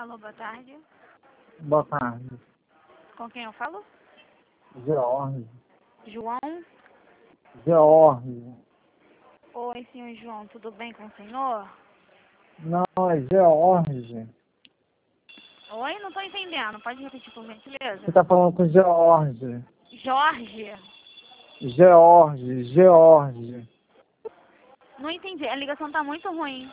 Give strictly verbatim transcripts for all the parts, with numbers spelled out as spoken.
Alô, boa tarde. Boa tarde. Com quem eu falo? George. João? George. Oi, senhor João, tudo bem com o senhor? Não, é George. Oi, não tô entendendo. Pode repetir, por gentileza? Você tá falando com George. Jorge? George, George. Não entendi. A ligação tá muito ruim.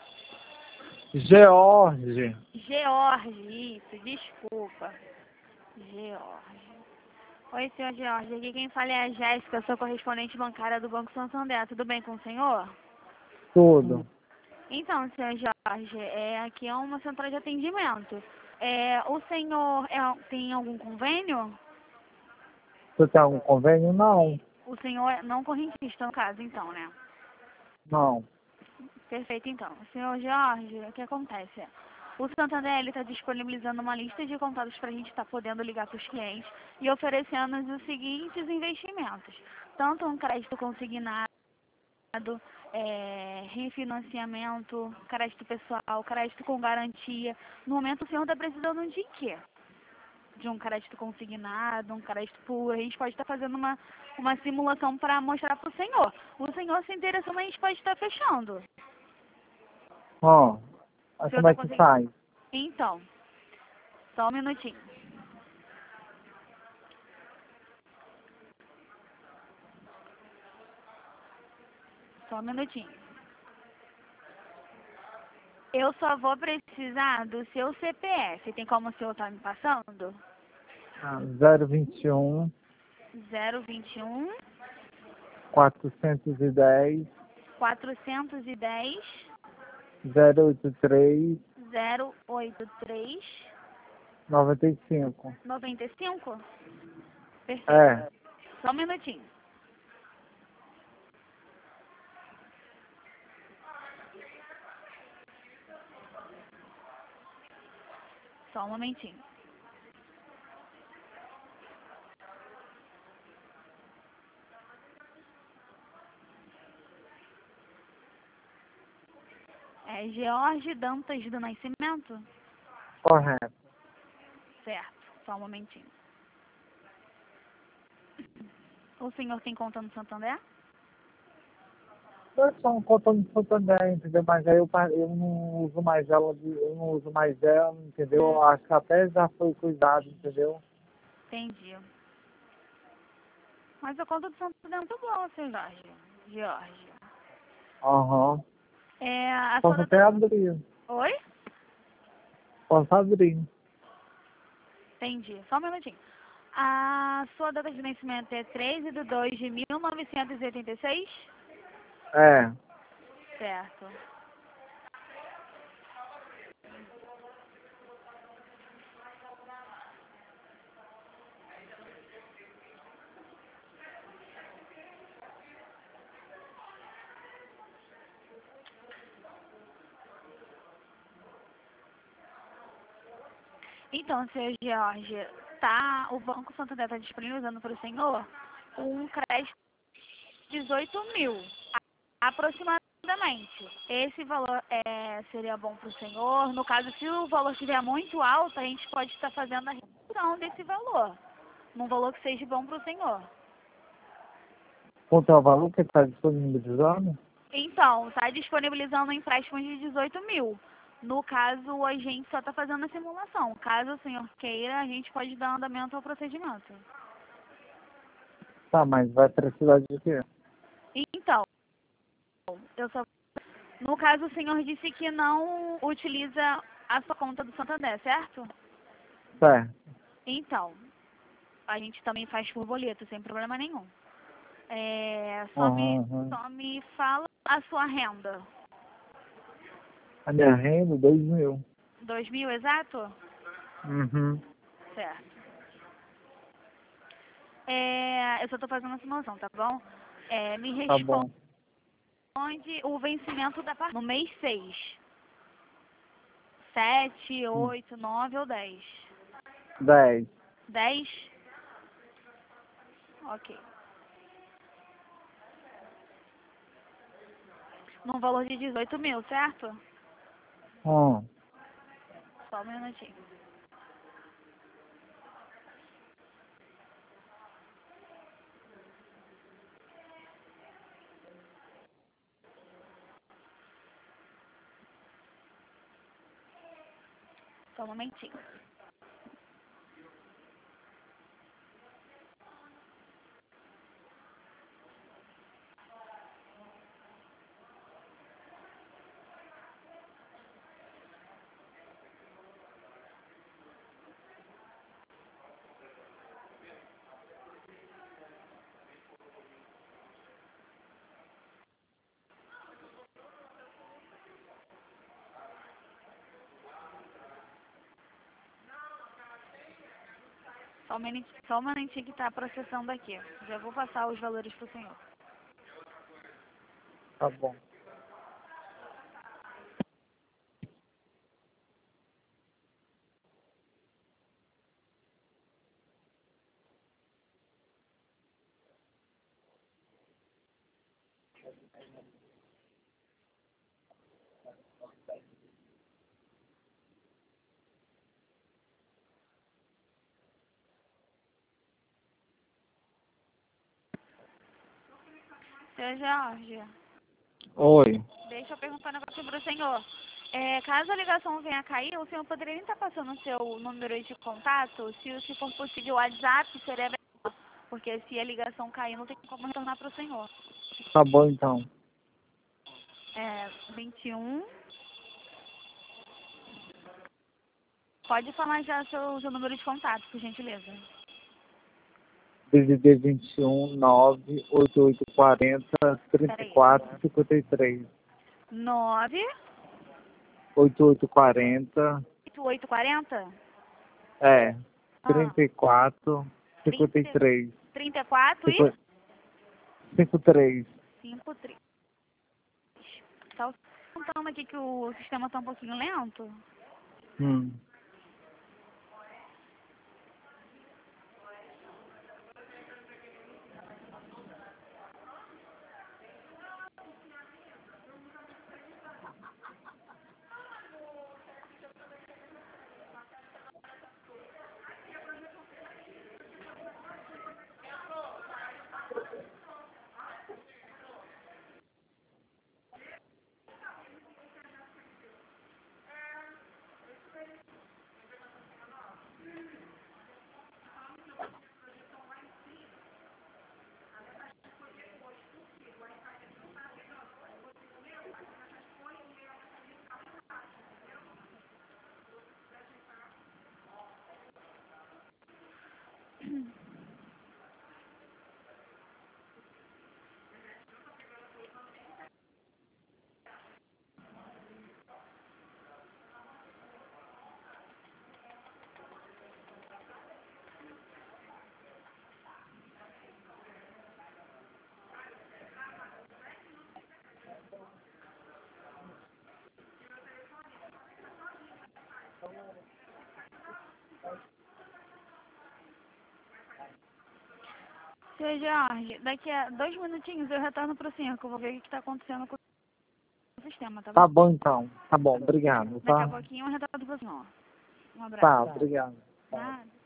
George. George, isso, desculpa. George. Oi, senhor George. Aqui quem fala é a Jéssica, sou correspondente bancária do Banco Santander. Tudo bem com o senhor? Tudo. Então, senhor Jorge, é, aqui é uma central de atendimento. É, o senhor é, tem algum convênio? Você tem algum convênio? Não. O senhor é não correntista, no caso, então, né? Não. Perfeito, então. Senhor Jorge, o que acontece? O Santander está disponibilizando uma lista de contatos para a gente estar podendo ligar para os clientes e oferecendo os seguintes investimentos. Tanto um crédito consignado, é, refinanciamento, crédito pessoal, crédito com garantia. No momento o senhor está precisando de quê? De um crédito consignado, um crédito puro. A gente pode estar fazendo uma, uma simulação para mostrar para o senhor. O senhor se interessando, a gente pode estar fechando. Ó, O aí senhor como está é que conseguindo? faz? Então, só um minutinho. Só um minutinho. Eu só vou precisar do seu C P F. Tem como o senhor estar me passando? Ah, zero vinte e um, zero vinte e um, quatrocentos e dez, quatrocentos e dez, zero oito três, zero oito três, noventa e cinco. noventa e cinco? Perfeito. É. Só um minutinho. Só um momentinho. É George Dantas do Nascimento? Correto. Certo. Só um momentinho. O senhor tem conta no Santander? Eu sou um conta no Santander, entendeu? Mas aí eu, pa- eu não uso mais ela, de- eu não uso mais ela, entendeu? Eu acho que até já foi cuidado, entendeu? Entendi. Mas a conta do Santander é muito boa, seu Jorge. Jorge. Aham. É, a sua Posso até data... abrir. Oi? Posso abrir. Entendi. Só um minutinho. A sua data de nascimento é treze de dois de mil novecentos e oitenta e seis? É. Certo. Então, seu Jorge, tá, o Banco Santander está disponibilizando para o senhor um crédito de dezoito mil, aproximadamente. Esse valor é, seria bom para o senhor. No caso, se o valor estiver muito alto, a gente pode estar fazendo a redução desse valor, num valor que seja bom para o senhor. Quanto é o valor que está disponibilizando? Então, está disponibilizando um empréstimo de dezoito mil. No caso, a gente só está fazendo a simulação. Caso o senhor queira, a gente pode dar andamento ao procedimento. Tá, mas vai precisar de quê? Então, eu só... no caso, o senhor disse que não utiliza a sua conta do Santander, certo? Certo. Então, a gente também faz por boleto, sem problema nenhum. É, só, me, Aham, aham. só me fala a sua renda. A minha renda, dois mil. Dois mil exato? Uhum. Certo. É, eu só estou fazendo a simulação, tá bom? É, me Tá responde bom. o vencimento da parte no mês seis. Sete, Hum. oito, nove ou dez? Dez. Dez? Ok. Num valor de dezoito mil, certo? Hum. Só um minutinho. Só um momentinho. Só um minutinho, só um minutinho que está processando aqui. Já vou passar os valores para o senhor. Tá bom. Seu Jorge, Oi. deixa eu perguntar um negócio para o senhor. É, caso a ligação venha a cair, o senhor poderia estar passando o seu número de contato? Se, se for possível, o WhatsApp seria melhor. Porque se a ligação cair, não tem como retornar para o senhor. Tá bom então. É, vinte e um. Pode falar já seu, seu número de contato, por gentileza. D D D vinte e um, nove, oito oito quatro zero, trinta e Peraí. quatro, cinquenta e três. nove oito oito quatro zero, oito oito quatro zero é, ah, trinta e quatro, cinquenta e três. trinta e quatro e cinquenta e três. cinquenta e três. Tá contando aqui que o sistema está um pouquinho lento. Hum. Seu Jorge, daqui a dois minutinhos eu retorno para o senhor, que eu vou ver o que está acontecendo com o sistema, tá bom? Tá bom então. Tá bom, obrigado, Daqui a tá? pouquinho eu retorno para o senhor. Um abraço. Tá, obrigado. Nada.